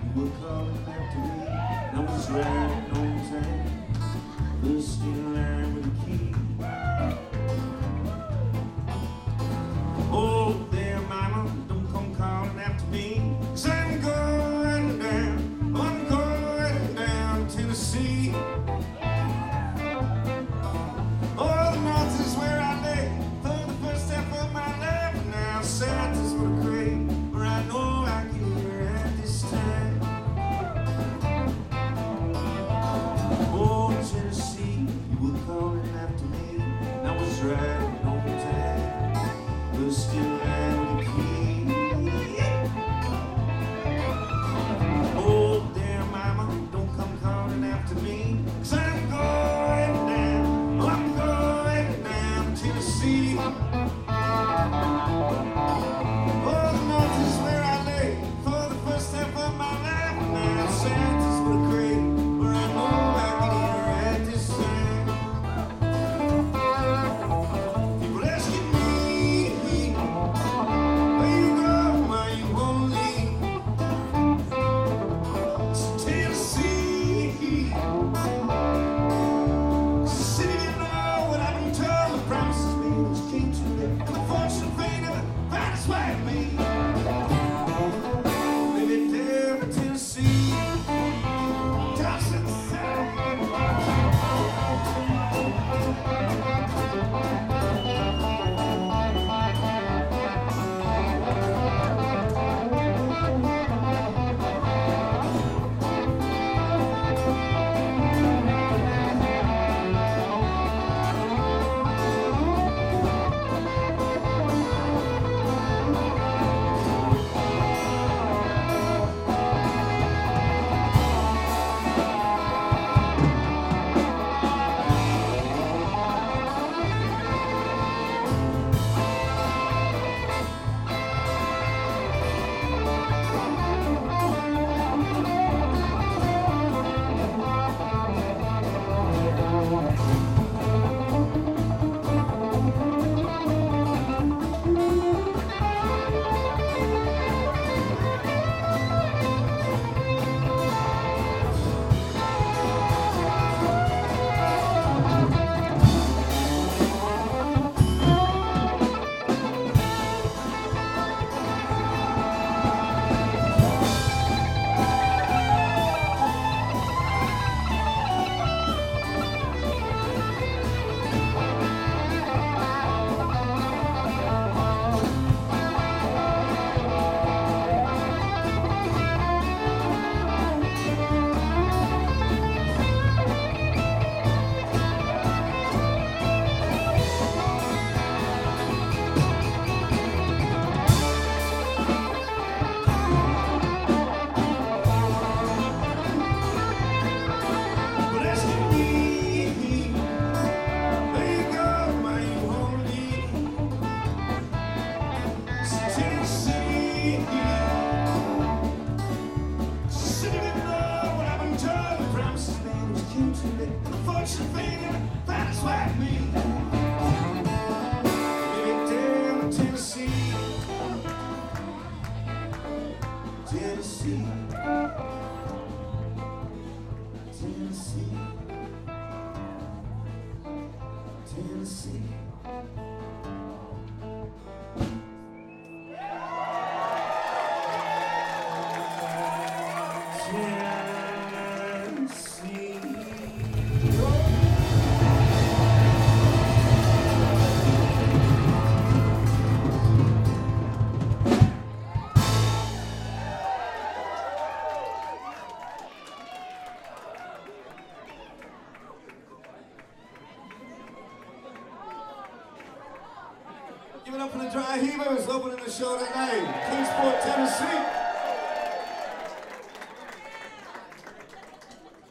You were calling after me, and I was right on time. First in line with a key. Oh, there, mama, don't come calling after me, 'cause I'm going down to Tennessee. Oh, the north is where I lay for the first step of my life. Now south is what I crave, where I know I get here at this time. Oh, Tennessee, you were calling after me, and I was right on time. But still I with a key. Oh, dear mama, don't come calling after me, 'cause I'm going down to Tennessee. Oh, the north is where I lay for the first step of my life. Now south is what I crave, where I know I get here at this time. People asking me, where you go, why you won't leave? It's Tennessee. City, you know what I've been told. The promises made was came to live, and the fortune fame never found its way to me. Maybe down to Tennessee, down to the south. Tennessee, Tennessee, Tennessee. Give it up for the Dry Heavers opening the show tonight. Kingsport, Tennessee.